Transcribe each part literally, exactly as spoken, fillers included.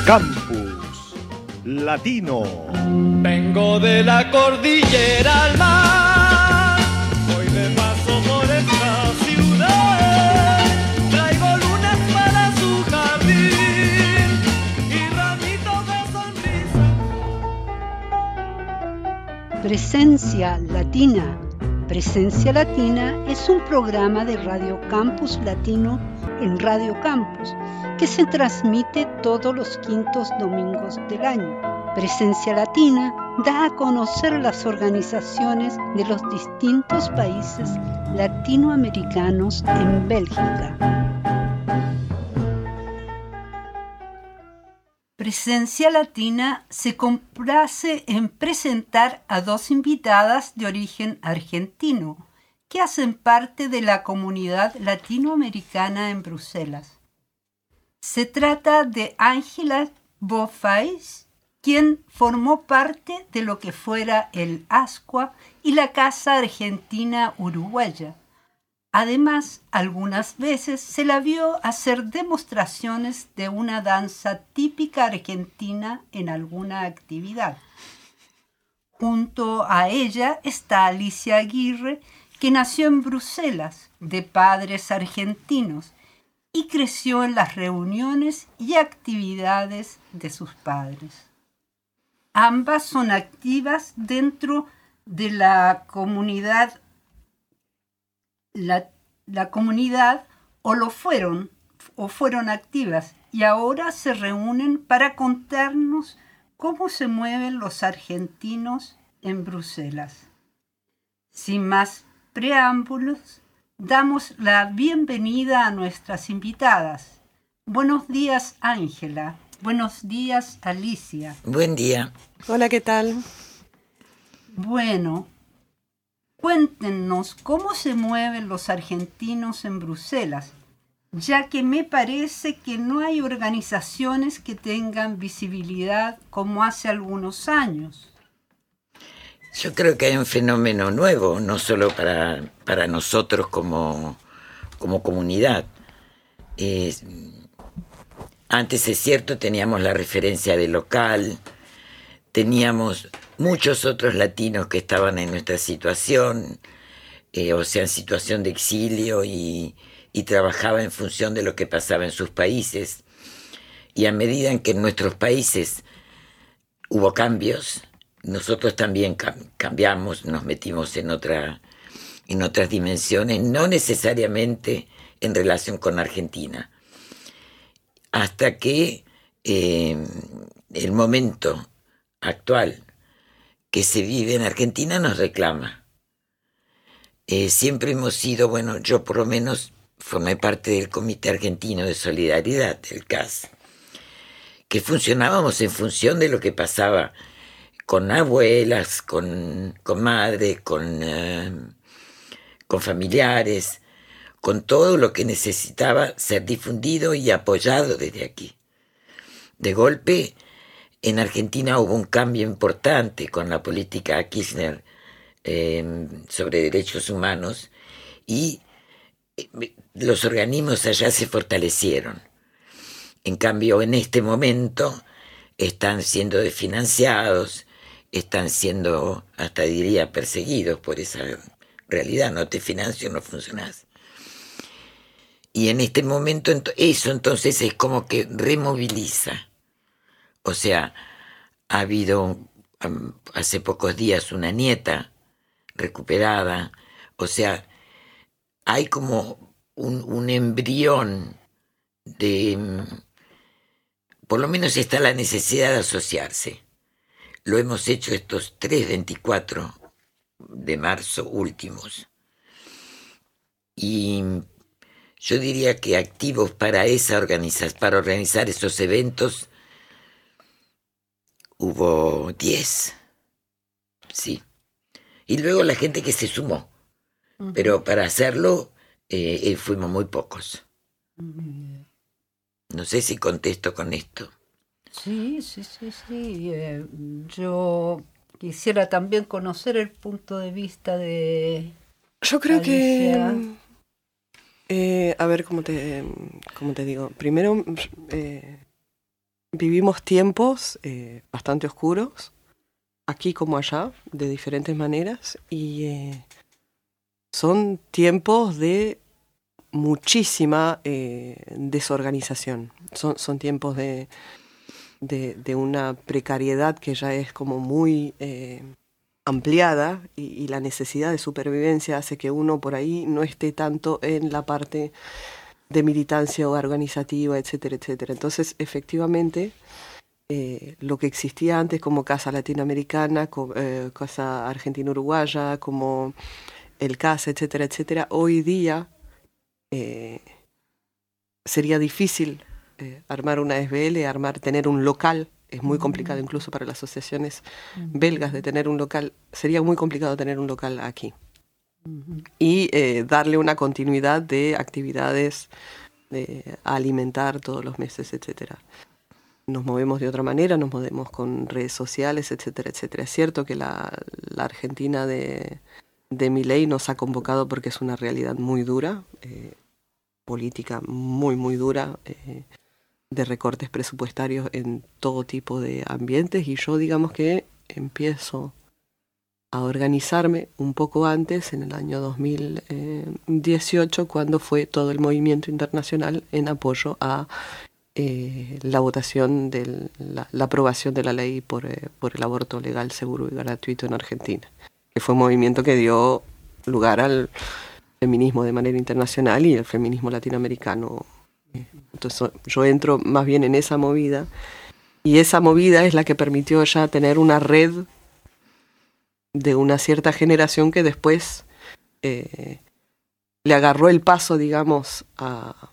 Campus Latino. Vengo de la cordillera al mar, voy de paso por esta ciudad, traigo lunas para su jardín y ramitos de sonrisa. Presencia Latina. Presencia Latina es un programa de Radio Campus Latino en Radio Campus que se transmite todos los quintos domingos del año. Presencia Latina da a conocer las organizaciones de los distintos países latinoamericanos en Bélgica. Presencia Latina se complace en presentar a dos invitadas de origen argentino que hacen parte de la comunidad latinoamericana en Bruselas. Se trata de Ángela Beaufils, quien formó parte de lo que fuera el ASCUA y la Casa Argentina Uruguaya. Además, algunas veces se la vio hacer demostraciones de una danza típica argentina en alguna actividad. Junto a ella está Alicia Aguirre, que nació en Bruselas, de padres argentinos, y creció en las reuniones y actividades de sus padres. Ambas son activas dentro de la comunidad La, la comunidad o lo fueron o fueron activas y ahora se reúnen para contarnos cómo se mueven los argentinos en Bruselas. Sin más preámbulos, damos la bienvenida a nuestras invitadas. Buenos días, Ángela. Buenos días, Alicia. Buen día. Hola, ¿qué tal? Bueno, cuéntenos cómo se mueven los argentinos en Bruselas, ya que me parece que no hay organizaciones que tengan visibilidad como hace algunos años. Yo creo que hay un fenómeno nuevo, no solo para, para nosotros como, como comunidad. Eh, antes, es cierto, teníamos la referencia de local, teníamos muchos otros latinos que estaban en nuestra situación, eh, o sea, en situación de exilio y, y trabajaban en función de lo que pasaba en sus países. Y a medida en que en nuestros países hubo cambios, nosotros también cam- cambiamos, nos metimos en, otra, en otras dimensiones, no necesariamente en relación con Argentina. Hasta que eh, el momento actual que se vive en Argentina nos reclama. Eh, siempre hemos sido, bueno, yo por lo menos formé parte del Comité Argentino de Solidaridad, del C A S, que funcionábamos en función de lo que pasaba con abuelas, con, con madres, con, uh, con familiares, con todo lo que necesitaba ser difundido y apoyado desde aquí. De golpe, en Argentina hubo un cambio importante con la política Kirchner eh, sobre derechos humanos y eh, los organismos allá se fortalecieron. En cambio, en este momento están siendo desfinanciados, están siendo, hasta diría, perseguidos por esa realidad. No te financio, no funcionás. Y en este momento, eso entonces es como que removiliza. O sea, ha habido um, hace pocos días una nieta recuperada. O sea, hay como un, un embrión de... Um, por lo menos está la necesidad de asociarse. Lo hemos hecho estos tres veinticuatro de marzo últimos. Y yo diría que activos para, esa organiza- para organizar esos eventos hubo diez, sí. Y luego la gente que se sumó. Uh-huh. Pero para hacerlo eh, fuimos muy pocos. Uh-huh. No sé si contesto con esto. Sí, sí, sí, sí. Eh, yo quisiera también conocer el punto de vista de Yo creo Alicia. que... Eh, a ver, ¿cómo te, cómo te digo? Primero... Eh, vivimos tiempos eh, bastante oscuros, aquí como allá, de diferentes maneras, y eh, son tiempos de muchísima eh, desorganización. Son, son tiempos de, de, de una precariedad que ya es como muy eh, ampliada y, y la necesidad de supervivencia hace que uno por ahí no esté tanto en la parte de militancia organizativa, etcétera, etcétera. Entonces, efectivamente, eh, lo que existía antes como Casa Latinoamericana, co- eh, Casa Argentina-Uruguaya, como el C A S, etcétera, etcétera, hoy día eh, sería difícil eh, armar una S B L, armar, tener un local. Es muy complicado incluso para las asociaciones belgas de tener un local. Sería muy complicado tener un local aquí. Y eh, darle una continuidad de actividades eh, a alimentar todos los meses, etcétera. Nos movemos de otra manera, nos movemos con redes sociales, etcétera, etcétera. Es cierto que la, la Argentina de, de Milei nos ha convocado porque es una realidad muy dura, eh, política muy, muy dura, eh, de recortes presupuestarios en todo tipo de ambientes, y yo digamos que empiezo a organizarme un poco antes, en el año dos mil dieciocho, cuando fue todo el movimiento internacional en apoyo a eh, la votación, de la, la aprobación de la ley por, eh, por el aborto legal, seguro y gratuito en Argentina, que fue un movimiento que dio lugar al feminismo de manera internacional y el feminismo latinoamericano. Entonces yo entro más bien en esa movida, y esa movida es la que permitió ya tener una red de una cierta generación que después eh, le agarró el paso, digamos, a,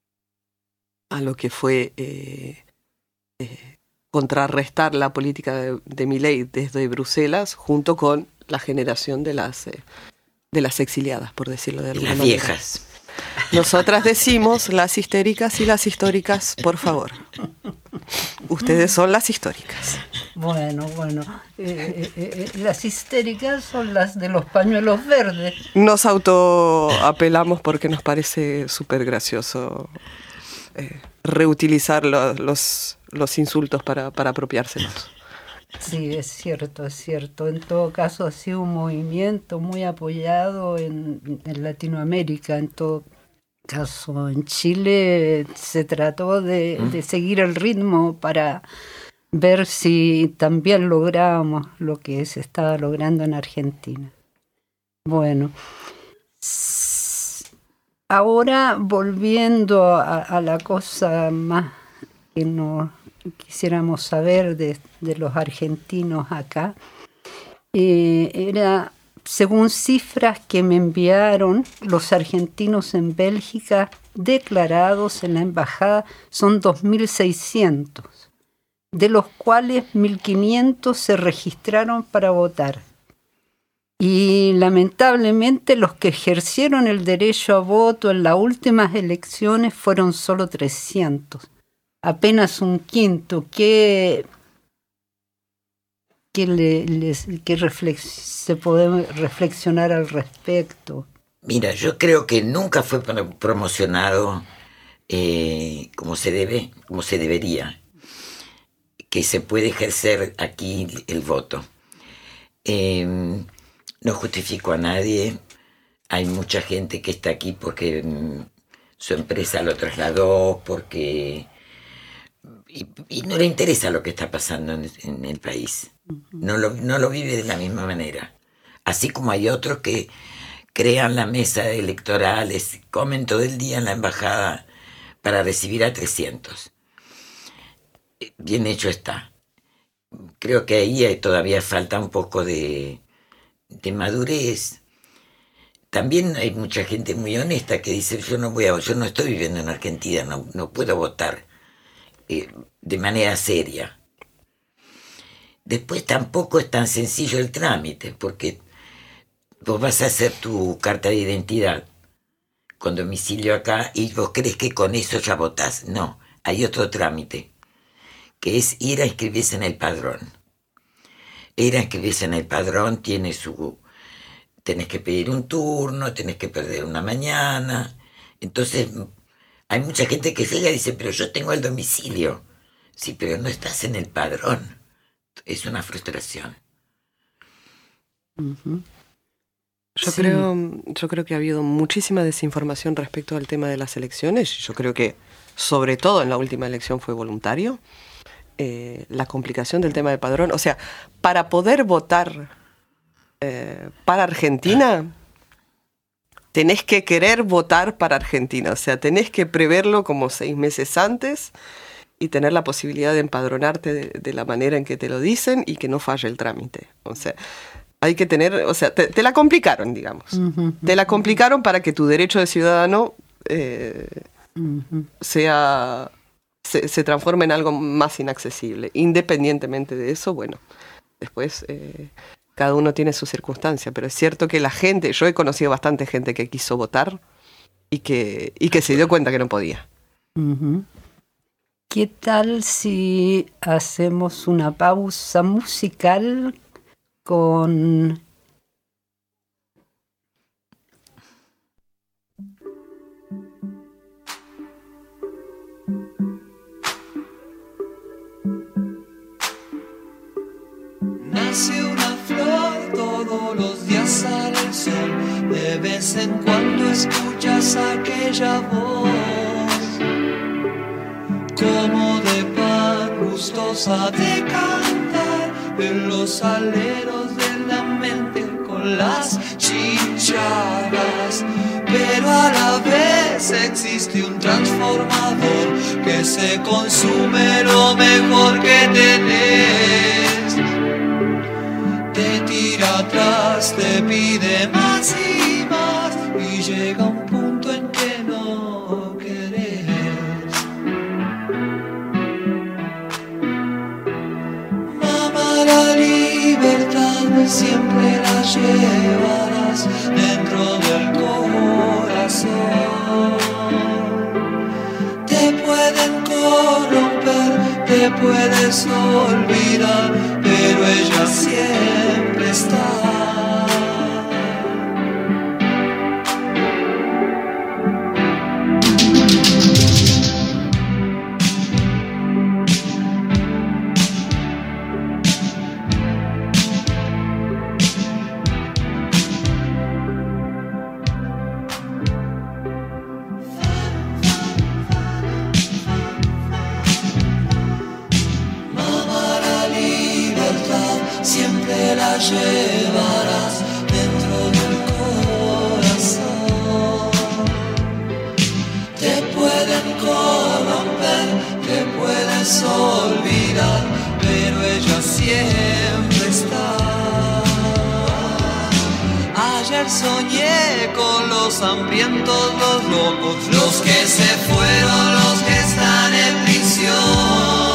a lo que fue eh, eh, contrarrestar la política de, de Milei desde Bruselas, junto con la generación de las, eh, de las exiliadas, por decirlo de alguna Las manera. viejas. Nosotras decimos las histéricas y las históricas, por favor. Ustedes son las históricas. Bueno, bueno, eh, eh, eh, las histéricas son las de los pañuelos verdes. Nos autoapelamos porque nos parece súper gracioso eh, reutilizar lo, los, los insultos para, para apropiárselos. Sí, es cierto, es cierto. En todo caso ha sido un movimiento muy apoyado en, en Latinoamérica. En todo caso, en Chile se trató de, ¿Mm? de seguir el ritmo para ver si también lográbamos lo que se estaba logrando en Argentina. Bueno, ahora volviendo a, a la cosa más que nos quisiéramos saber de, de los argentinos acá, eh, era, según cifras que me enviaron, los argentinos en Bélgica declarados en la embajada son dos mil seiscientos, de los cuales mil quinientos se registraron para votar. Y lamentablemente los que ejercieron el derecho a voto en las últimas elecciones fueron solo trescientos. Apenas un quinto. ¿Qué, qué, le, les, qué reflex, se puede reflexionar al respecto? Mira, yo creo que nunca fue promocionado eh, como se debe, como se debería, que se puede ejercer aquí el voto. Eh, no justifico a nadie. Hay mucha gente que está aquí porque mm, su empresa lo trasladó, porque Y, y no le interesa lo que está pasando en, en el país. No lo, no lo vive de la misma manera. Así como hay otros que crean la mesa electoral, comen todo el día en la embajada para recibir a trescientos. Bien hecho está. Creo que ahí todavía falta un poco de, de madurez. También hay mucha gente muy honesta que dice, yo no voy a, yo no estoy viviendo en Argentina, no, no puedo votar de manera seria. Después tampoco es tan sencillo el trámite, porque vos vas a hacer tu carta de identidad con domicilio acá y vos crees que con eso ya votás. No, hay otro trámite, que es ir a inscribirse en el padrón. Ir a inscribirse en el padrón tiene su... Tenés que pedir un turno, tenés que perder una mañana. Entonces... hay mucha gente que llega y dice, pero yo tengo el domicilio. Sí, pero no estás en el padrón. Es una frustración. Uh-huh. Yo, Sí. creo, yo creo que ha habido muchísima desinformación respecto al tema de las elecciones. Yo creo que, sobre todo en la última elección, fue voluntario. Eh, la complicación del tema del padrón. O sea, para poder votar eh, para Argentina, tenés que querer votar para Argentina. O sea, tenés que preverlo como seis meses antes y tener la posibilidad de empadronarte de, de la manera en que te lo dicen y que no falle el trámite. O sea, hay que tener, o sea, te, te la complicaron, digamos. Uh-huh. Te la complicaron para que tu derecho de ciudadano eh, uh-huh. sea, se, se transforme en algo más inaccesible. Independientemente de eso, bueno, después eh, cada uno tiene su circunstancia, pero es cierto que la gente, yo he conocido bastante gente que quiso votar y que, y que se dio cuenta que no podía. Uh-huh. ¿Qué tal si hacemos una pausa musical con nace una flor, todos los días sale el sol, de vez en cuando escuchas aquella voz, como de pan gustosa de cantar en los aleros de la mente con las chicharras, pero a la vez existe un transformador que se consume lo mejor que tenés, te tira atrás, te pide más y más y llega un punto en que no querés. Mamá, la libertad siempre la llevarás dentro del corazón. Te pueden corromper, te puedes olvidar, pero ella siempre está. Siempre la llevarás dentro del corazón. Te pueden corromper, te puedes olvidar, pero ella siempre está. Ayer soñé con los hambrientos, los locos, los que se fueron, los que están en prisión.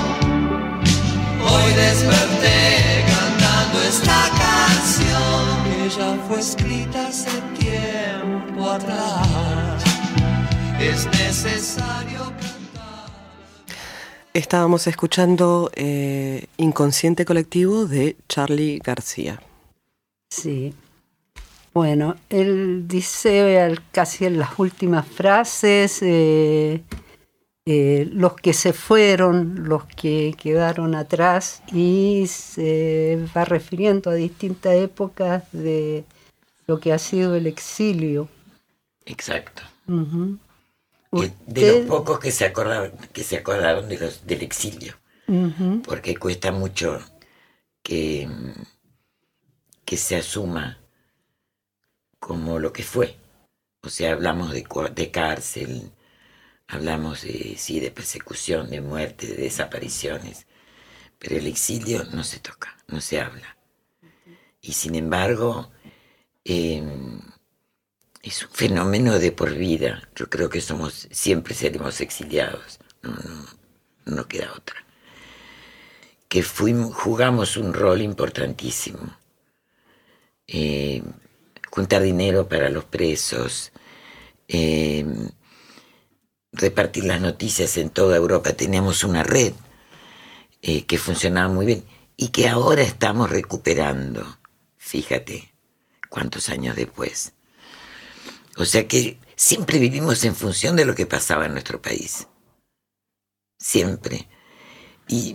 Hoy desperté cantando esta canción que ya fue escrita hace tiempo atrás. Es necesario cantar. Estábamos escuchando eh, Inconsciente Colectivo de Charly García. Sí. Bueno, él dice casi en las últimas frases, eh, eh, los que se fueron, los que quedaron atrás, y se va refiriendo a distintas épocas de lo que ha sido el exilio. Exacto. Uh-huh. De, de los pocos que se acordaron, que se acordaron de los, del exilio. Uh-huh. Porque cuesta mucho que, que se asuma como lo que fue. O sea, hablamos de, de cárcel, hablamos de, sí, de persecución, de muerte, de desapariciones, pero el exilio no se toca, no se habla. Y sin embargo, eh, es un fenómeno de por vida. Yo creo que somos, siempre seremos exiliados, no, no, no queda otra. Que fuimos, jugamos un rol importantísimo. Eh, juntar dinero para los presos, eh, repartir las noticias en toda Europa. Teníamos una red eh, que funcionaba muy bien y que ahora estamos recuperando. Fíjate, cuántos años después. O sea que siempre vivimos en función de lo que pasaba en nuestro país. Siempre. Y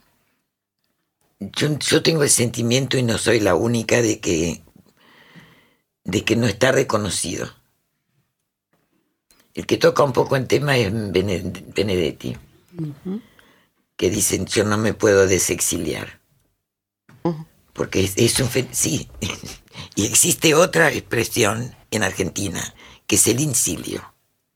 yo, yo tengo el sentimiento, y no soy la única, de que, de que no está reconocido. El que toca un poco en tema es Benedetti, uh-huh. que dicen, yo no me puedo desexiliar. Uh-huh. Porque es, es un... Fe- sí, y existe otra expresión en Argentina, que es el incilio.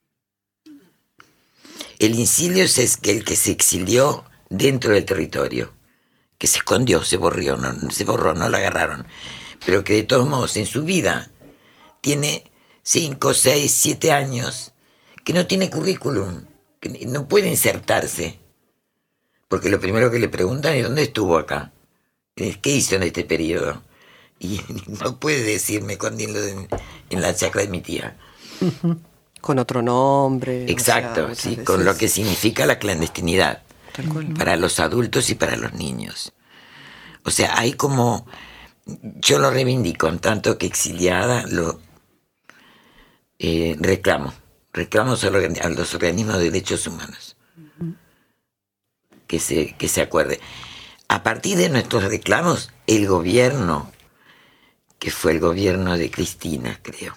El incilio es el que se exilió dentro del territorio, que se escondió, se borrió, no, se borró, no lo agarraron, pero que de todos modos en su vida tiene cinco, seis, siete años, que no tiene currículum, que no puede insertarse, porque lo primero que le preguntan es ¿dónde estuvo acá? ¿Qué hizo en este periodo? Y no puede decirme con en, en la chacra de mi tía. Con otro nombre. Exacto, o sea, sí, veces... con lo que significa la clandestinidad, tal cual, para los adultos y para los niños. O sea, hay como, yo lo reivindico, en tanto que exiliada lo eh, reclamo. Reclamos a los organismos de derechos humanos. Uh-huh. Que se, que se acuerde. A partir de nuestros reclamos, el gobierno, que fue el gobierno de Cristina, creo,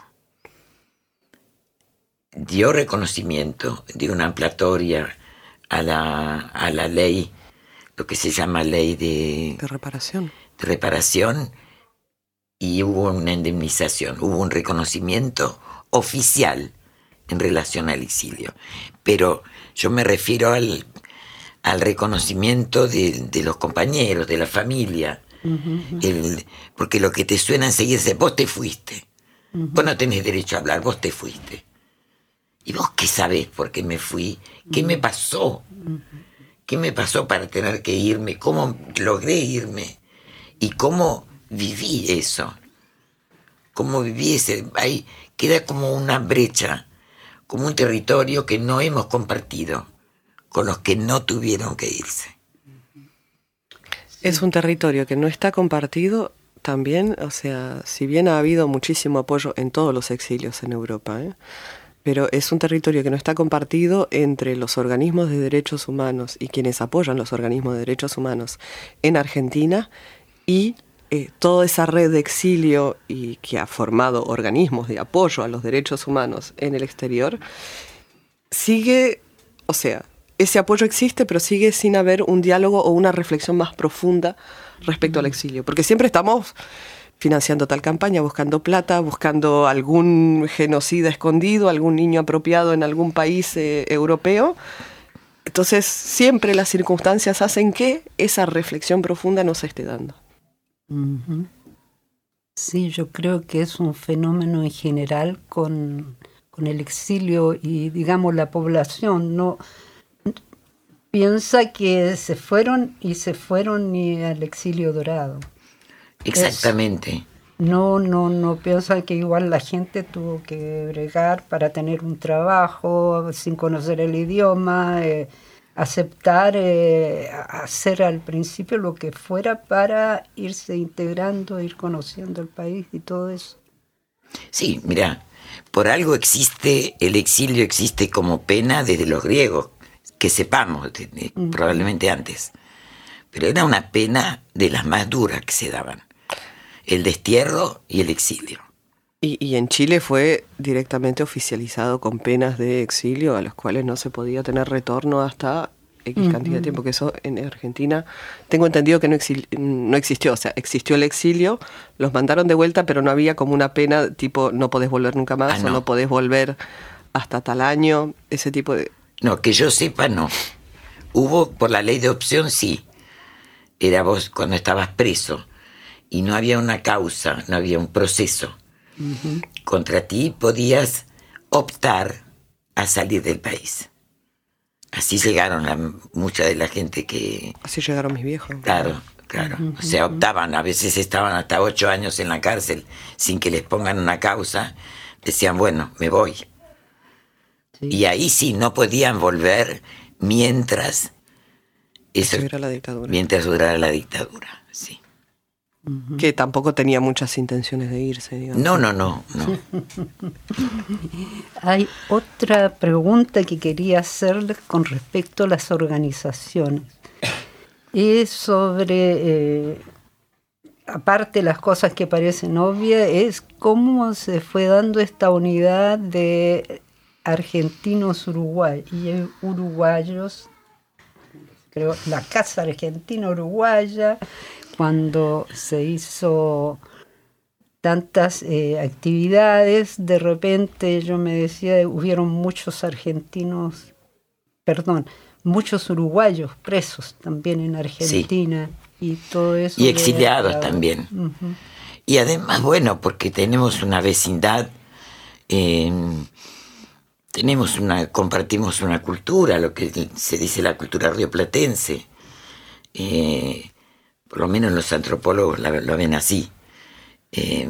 dio reconocimiento, dio una ampliatoria a la, a la ley, lo que se llama ley de, de reparación. De reparación, y hubo una indemnización, hubo un reconocimiento oficial en relación al exilio. Pero yo me refiero al, al reconocimiento de, de los compañeros, de la familia, uh-huh. el, porque lo que te suena enseguida es vos te fuiste, uh-huh. vos no tenés derecho a hablar, vos te fuiste. ¿Y vos qué sabés por qué me fui? ¿Qué uh-huh. me pasó? Uh-huh. ¿Qué me pasó para tener que irme? ¿Cómo logré irme? ¿Y cómo viví eso? ¿Cómo viví ese? Ahí queda como una brecha, como un territorio que no hemos compartido con los que no tuvieron que irse. Es un territorio que no está compartido también, o sea, si bien ha habido muchísimo apoyo en todos los exilios en Europa, ¿eh? pero es un territorio que no está compartido entre los organismos de derechos humanos y quienes apoyan los organismos de derechos humanos en Argentina y eh, toda esa red de exilio y que ha formado organismos de apoyo a los derechos humanos en el exterior, sigue, o sea, ese apoyo existe, pero sigue sin haber un diálogo o una reflexión más profunda respecto al exilio, porque siempre estamos financiando tal campaña, buscando plata, buscando algún genocida escondido, algún niño apropiado en algún país eh, europeo. Entonces, siempre las circunstancias hacen que esa reflexión profunda no se esté dando. Uh-huh. Sí, yo creo que es un fenómeno en general con, con el exilio y, digamos, la población no piensa que se fueron y se fueron ni al exilio dorado. Exactamente. Es, no, no, no piensan que igual la gente tuvo que bregar para tener un trabajo sin conocer el idioma, eh, aceptar, eh, hacer al principio lo que fuera para irse integrando, ir conociendo el país y todo eso. Sí, mira, por algo existe, el exilio existe como pena desde los griegos, que sepamos, uh-huh. probablemente antes. Pero era una pena de las más duras que se daban. El destierro y el exilio. Y, y en Chile fue directamente oficializado con penas de exilio a las cuales no se podía tener retorno hasta X uh-huh. cantidad de tiempo, que eso en Argentina tengo entendido que no, exil, no existió, o sea, existió el exilio, los mandaron de vuelta, pero no había como una pena tipo no podés volver nunca más, ah, no. o no podés volver hasta tal año, ese tipo de... No, que yo sepa no. Hubo, por la ley de opción sí, era vos cuando estabas preso, y no había una causa, no había un proceso uh-huh. contra ti, podías optar a salir del país. Así llegaron la, mucha de la gente que... Así llegaron mis viejos. Claro, claro. Uh-huh. O sea, optaban, a veces estaban hasta ocho años en la cárcel sin que les pongan una causa. Decían, bueno, me voy. Sí. Y ahí sí, no podían volver mientras... Eso, durara la dictadura. Mientras durara la dictadura, sí. Uh-huh. Que tampoco tenía muchas intenciones de irse, digamos. No, no, no, no. Hay otra pregunta que quería hacerles con respecto a las organizaciones. es sobre, eh, aparte de las cosas que parecen obvias, es cómo se fue dando esta unidad de argentinos uruguay, y uruguayos, creo, la Casa Argentina Uruguaya, cuando se hizo tantas eh, actividades, de repente yo me decía, hubieron muchos argentinos, perdón, muchos uruguayos presos también en Argentina, sí. Y todo eso. Y exiliados también. Uh-huh. Y además, bueno, porque tenemos una vecindad, eh, tenemos una, compartimos una cultura, lo que se dice la cultura rioplatense. Eh, por lo menos los antropólogos la, lo ven así. Eh,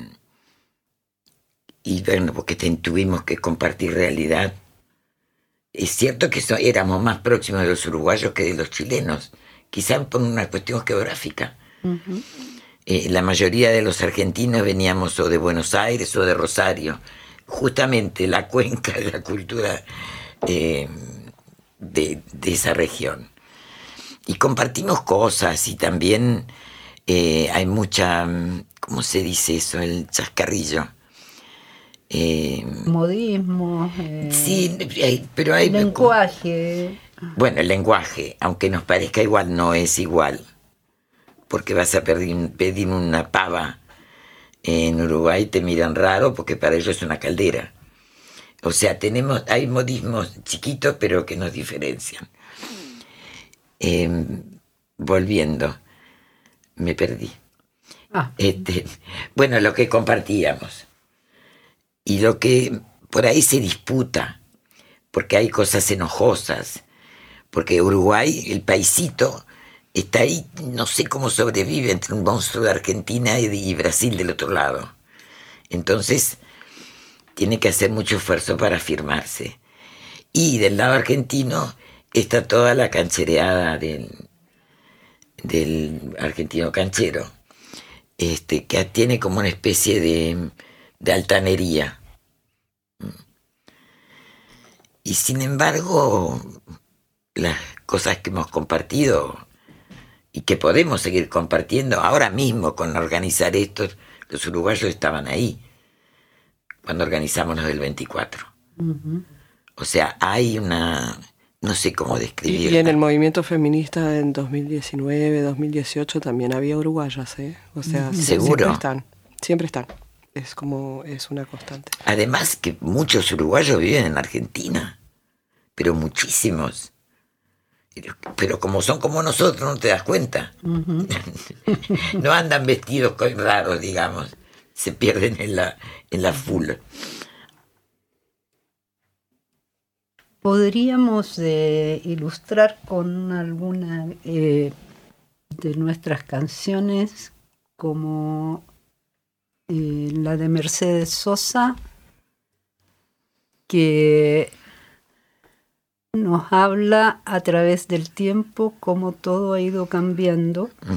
y bueno, porque te, tuvimos que compartir realidad. Es cierto que so, éramos más próximos de los uruguayos que de los chilenos, quizás por una cuestión geográfica. Uh-huh. Eh, la mayoría de los argentinos veníamos o de Buenos Aires o de Rosario, justamente la cuenca de la cultura eh, de, de esa región. Y compartimos cosas y también eh, hay mucha, ¿cómo se dice eso? El chascarrillo. Eh, Modismo. Eh, sí, hay, pero hay... Lenguaje. Bueno, el lenguaje, aunque nos parezca igual, no es igual. Porque vas a pedir, pedir una pava en Uruguay, te miran raro porque para ellos es una caldera. O sea, tenemos, hay modismos chiquitos pero que nos diferencian. Eh, volviendo, me perdí. Ah. Este, bueno, lo que compartíamos y lo que por ahí se disputa, porque hay cosas enojosas, porque Uruguay, el paisito, está ahí, no sé cómo sobrevive entre un monstruo de Argentina y, de, y Brasil del otro lado. Entonces, tiene que hacer mucho esfuerzo para afirmarse. Y del lado argentino está toda la canchereada del, del argentino canchero, este, que tiene como una especie de, de altanería. Y sin embargo, las cosas que hemos compartido y que podemos seguir compartiendo ahora mismo con organizar esto, los uruguayos estaban ahí cuando organizamos los del veinticuatro. Uh-huh. O sea, hay una... no sé cómo describirlo. Y en el movimiento feminista en dos mil diecinueve, dos mil dieciocho también había uruguayas, ¿eh? O sea, uh-huh. ¿Seguro? Siempre están, siempre están. Es como, es una constante. Además que muchos uruguayos viven en Argentina, pero muchísimos. Pero como son como nosotros, no te das cuenta. Uh-huh. No andan vestidos raros, digamos. Se pierden en la, en la full. Podríamos eh, ilustrar con alguna eh, de nuestras canciones, como eh, la de Mercedes Sosa, que nos habla a través del tiempo cómo todo ha ido cambiando. Mm.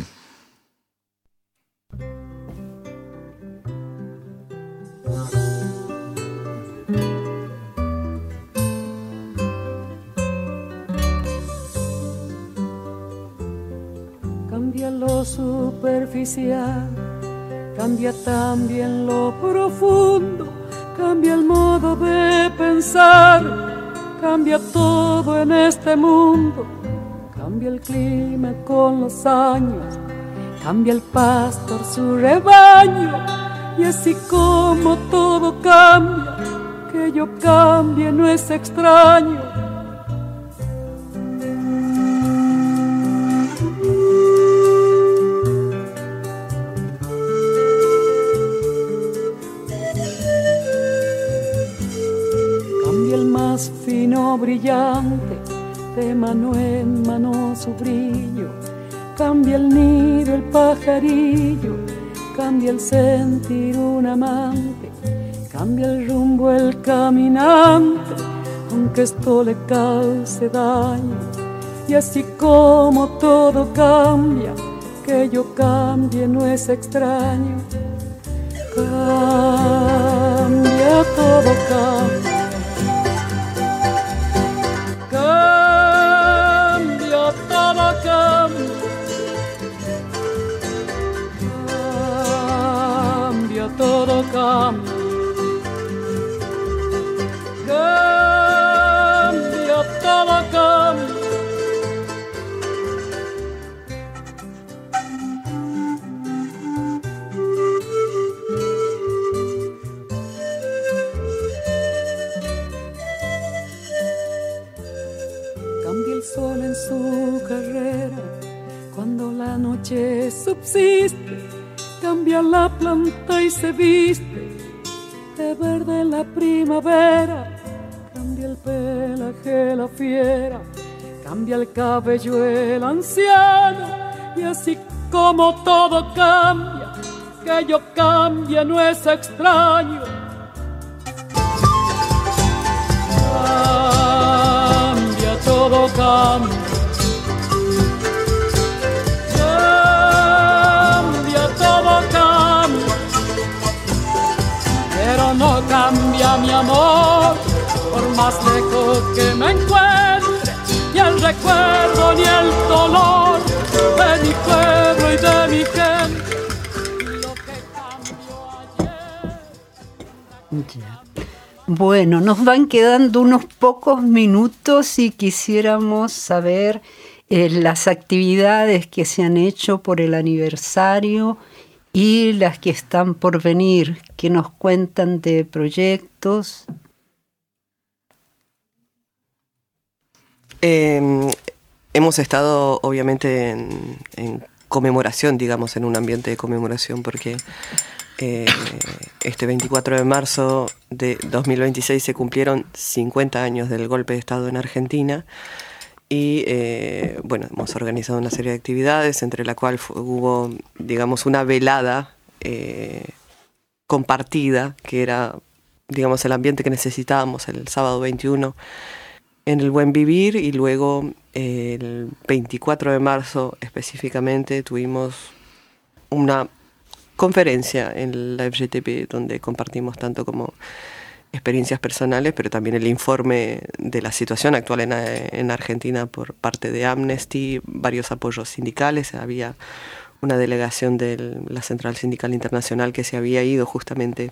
Cambia lo superficial, cambia también lo profundo, cambia el modo de pensar. Cambia todo en este mundo, cambia el clima con los años, cambia el pastor su rebaño, y así como todo cambia, que yo cambie no es extraño. Fino brillante, de mano en mano su brillo, cambia el nido el pajarillo, cambia el sentir un amante, cambia el rumbo el caminante, aunque esto le cause daño. Y así como todo cambia, que yo cambie no es extraño. Cambia, todo cambia. Cambia, todo cambia, todo cambia, cambia, todo cambia. Cambia el sol en su carrera cuando la noche subsiste, cambia la planta y se viste de verde la primavera, cambia el pelaje la fiera, cambia el cabello el anciano, y así como todo cambia, que yo cambie no es extraño. Cambia, todo cambia. Pero no cambia mi amor, por más lejos que me encuentre, ni el recuerdo ni el dolor de mi pueblo y de mi gente. Lo que cambió ayer. Ya. Bueno, nos van quedando unos pocos minutos y quisiéramos saber eh, las actividades que se han hecho por el aniversario y las que están por venir, que nos cuentan de proyectos. Eh, hemos estado obviamente en, en conmemoración, digamos, en un ambiente de conmemoración, porque eh, este veinticuatro de marzo de dos mil veintiséis se cumplieron cincuenta años del golpe de Estado en Argentina. Y eh, bueno, hemos organizado una serie de actividades, entre la cual fue, hubo, digamos, una velada eh, compartida, que era, digamos, el ambiente que necesitábamos el sábado veintiuno en el Buen Vivir, y luego eh, el veinticuatro de marzo específicamente tuvimos una conferencia en la F G T P donde compartimos tanto como experiencias personales, pero también el informe de la situación actual en, en Argentina por parte de Amnesty, varios apoyos sindicales. Había una delegación de la Central Sindical Internacional que se había ido justamente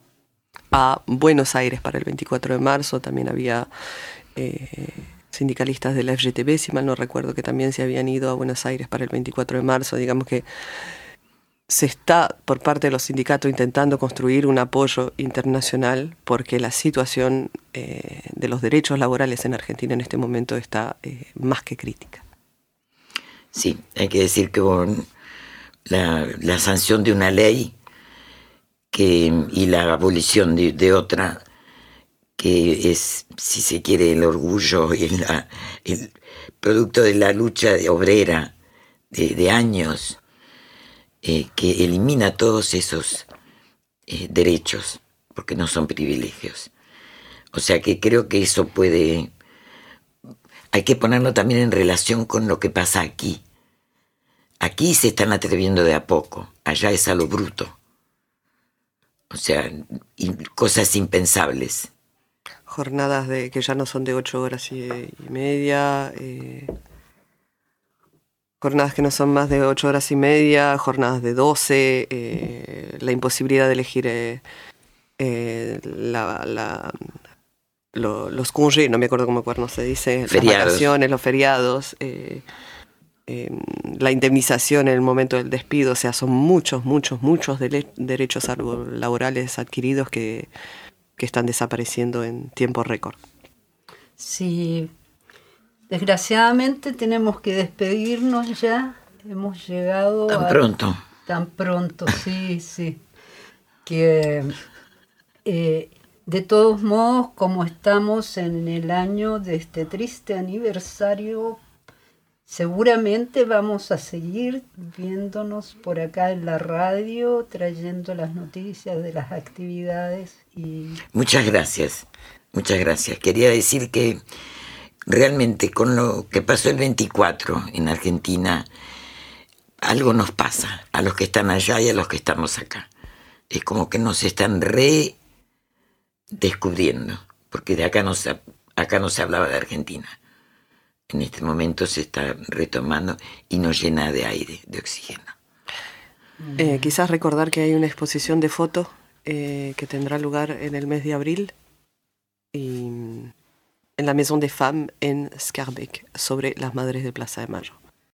a Buenos Aires para el veinticuatro de marzo. También había eh, sindicalistas de la F G T B, si mal no recuerdo, que también se habían ido a Buenos Aires para el veinticuatro de marzo. Digamos que se está por parte de los sindicatos intentando construir un apoyo internacional, porque la situación eh, de los derechos laborales en Argentina en este momento está eh, más que crítica. Sí, hay que decir que hubo la, la sanción de una ley que, y la abolición de, de otra, que es, si se quiere, el orgullo y la, el producto de la lucha de obrera de, de años, Eh, que elimina todos esos eh, derechos, porque no son privilegios. O sea que creo que eso puede... Hay que ponerlo también en relación con lo que pasa aquí. Aquí se están atreviendo de a poco, allá es a lo bruto. O sea, y cosas impensables. Jornadas de que ya no son de ocho horas y, y media... Eh... jornadas que no son más de ocho horas y media, jornadas de doce, eh, la imposibilidad de elegir eh, eh, la, la, lo, los congés, no me acuerdo cómo cuerno se dice, feriados. Las vacaciones, los feriados, eh, eh, la indemnización en el momento del despido. O sea, son muchos, muchos, muchos de- derechos laborales adquiridos que, que están desapareciendo en tiempo récord. Sí. Desgraciadamente tenemos que despedirnos ya. Hemos llegado Tan a... pronto. Tan pronto, sí, sí. Que eh, de todos modos, como estamos en el año de este triste aniversario, seguramente vamos a seguir viéndonos por acá en la radio, trayendo las noticias de las actividades. Y... Muchas gracias, muchas gracias. Quería decir que realmente con lo que pasó el veinticuatro en Argentina, algo nos pasa a los que están allá y a los que estamos acá. Es como que nos están redescubriendo, porque de acá no se, acá no se hablaba de Argentina. En este momento se está retomando y nos llena de aire, de oxígeno. Eh, quizás recordar que hay una exposición de fotos eh, que tendrá lugar en el mes de abril y, en la Maison des Femmes en Schaerbeek, sobre las Madres de Plaza de Mayo.